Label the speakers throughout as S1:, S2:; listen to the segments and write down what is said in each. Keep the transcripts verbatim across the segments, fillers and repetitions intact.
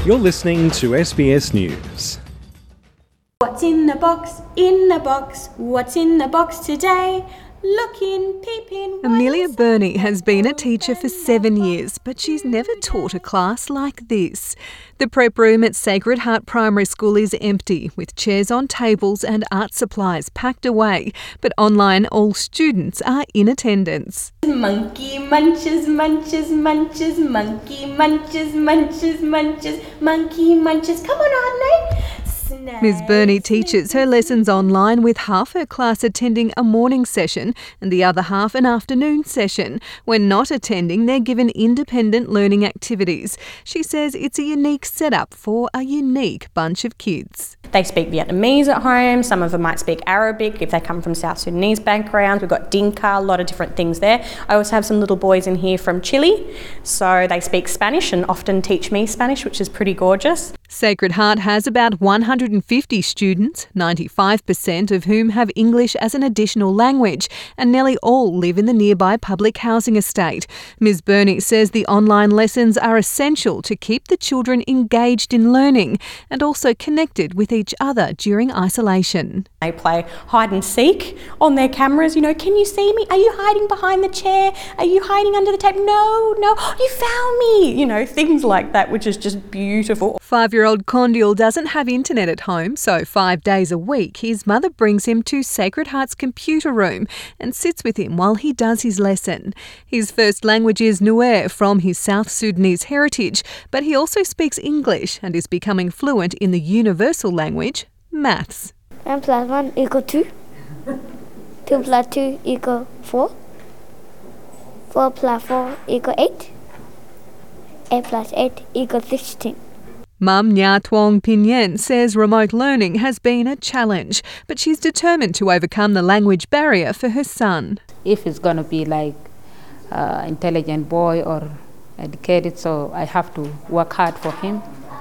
S1: You're listening to S B S News.
S2: What's in the box? In the box. What's in the box today? Look in, peep in.
S3: Amelia Burney has been a teacher for seven years, but she's never taught a class like this. The prep room at Sacred Heart Primary School is empty, with chairs on tables and art supplies packed away. But online, all students are in attendance.
S2: Monkey munches, munches, munches, monkey munches, munches, munches, monkey munches. Come on, Arne.
S3: Miz Burney teaches her lessons online, with half her class attending a morning session and the other half an afternoon session. When not attending, they're given independent learning activities. She says it's a unique setup for a unique bunch of kids.
S4: They speak Vietnamese at home, some of them might speak Arabic if they come from South Sudanese backgrounds. We've got Dinka, a lot of different things there. I also have some little boys in here from Chile, so they speak Spanish and often teach me Spanish, which is pretty gorgeous.
S3: Sacred Heart has about one hundred fifty students, ninety-five percent of whom have English as an additional language, and nearly all live in the nearby public housing estate. Miz Burney says the online lessons are essential to keep the children engaged in learning and also connected with each other during isolation.
S4: They play hide and seek on their cameras. You know, can you see me? Are you hiding behind the chair? Are you hiding under the table? No, no, you found me. You know, things like that, which is just beautiful.
S3: Five-year-old Condial doesn't have internet at home, so five days a week his mother brings him to Sacred Heart's computer room and sits with him while he does his lesson. His first language is Nuer, from his South Sudanese heritage, but he also speaks English and is becoming fluent in the universal language, maths.
S5: one plus one equal two. two plus two equal four. four plus four equal eight. eight plus eight equals sixteen.
S3: Mum Nya Tuong Pinyen says remote learning has been a challenge, but she's determined to overcome the language barrier for her son.
S6: If it's going to be like uh, intelligent boy or educated, so I have to work hard for him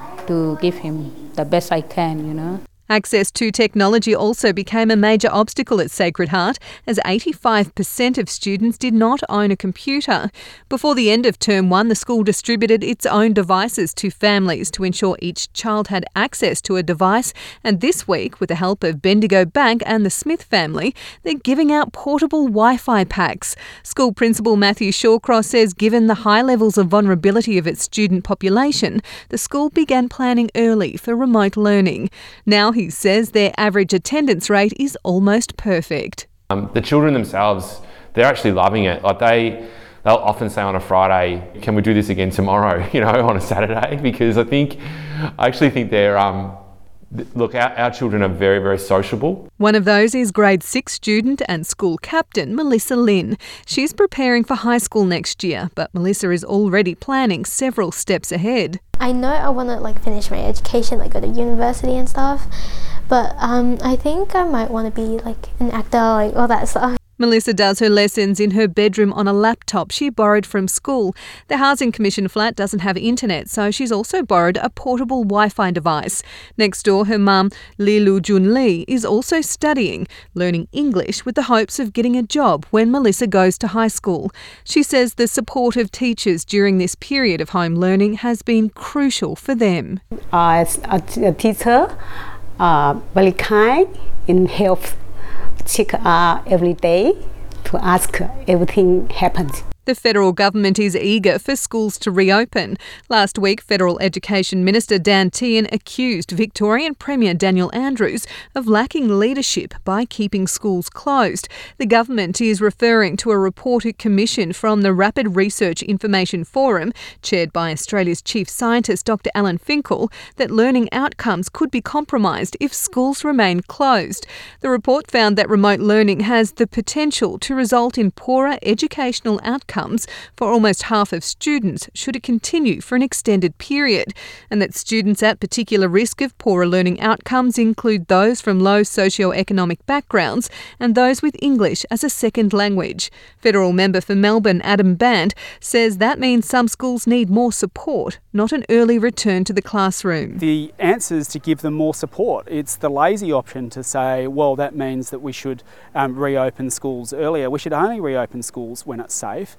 S6: to give him the best I can, you know.
S3: Access to technology also became a major obstacle at Sacred Heart, as eighty-five percent of students did not own a computer. Before the end of term one, the school distributed its own devices to families to ensure each child had access to a device. And this week, with the help of Bendigo Bank and the Smith family, they're giving out portable Wi-Fi packs. School Principal Matthew Shawcross says given the high levels of vulnerability of its student population, the school began planning early for remote learning. Now he says their average attendance rate is almost perfect.
S7: Um, the children themselves, they're actually loving it. Like they, they'll often say on a Friday, "Can we do this again tomorrow?" You know, on a Saturday, because I think, I actually think they're. Um, Look, our, our children are very, very sociable.
S3: One of those is grade six student and school captain Melissa Lynn. She's preparing for high school next year, but Melissa is already planning several steps ahead.
S5: I know I want to like finish my education, like go to university and stuff, but um, I think I might want to be like an actor, like all that stuff.
S3: Melissa does her lessons in her bedroom on a laptop she borrowed from school. The Housing Commission flat doesn't have internet, so she's also borrowed a portable Wi-Fi device. Next door, her mum, Lilu Jun Lee, is also studying, learning English with the hopes of getting a job when Melissa goes to high school. She says the support of teachers during this period of home learning has been crucial for them.
S8: As a teacher, uh, very kind in help. Check uh, every day to ask everything happens.
S3: The federal government is eager for schools to reopen. Last week, Federal Education Minister Dan Tehan accused Victorian Premier Daniel Andrews of lacking leadership by keeping schools closed. The government is referring to a report it commissioned from the Rapid Research Information Forum, chaired by Australia's chief scientist Doctor Alan Finkel, that learning outcomes could be compromised if schools remain closed. The report found that remote learning has the potential to result in poorer educational outcomes for almost half of students should it continue for an extended period, and that students at particular risk of poorer learning outcomes include those from low socio-economic backgrounds and those with English as a second language. Federal member for Melbourne, Adam Band, says that means some schools need more support, not an early return to the classroom.
S9: The answer is to give them more support. It's the lazy option to say, well, that means that we should um, reopen schools earlier. We should only reopen schools when it's safe.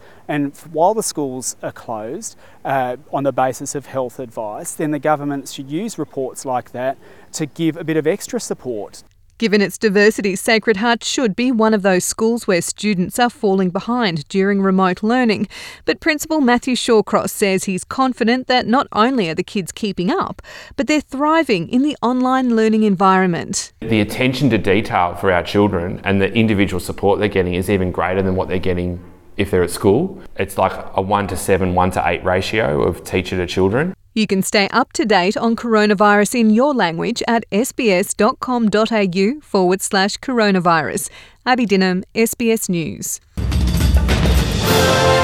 S9: And while the schools are closed uh, on the basis of health advice, then the government should use reports like that to give a bit of extra support.
S3: Given its diversity, Sacred Heart should be one of those schools where students are falling behind during remote learning. But Principal Matthew Shawcross says he's confident that not only are the kids keeping up, but they're thriving in the online learning environment.
S7: The attention to detail for our children and the individual support they're getting is even greater than what they're getting if they're at school. It's like a one to seven, one to eight ratio of teacher to children.
S3: You can stay up to date on coronavirus in your language at sbs.com.au forward slash coronavirus. Abby Dinham, S B S News.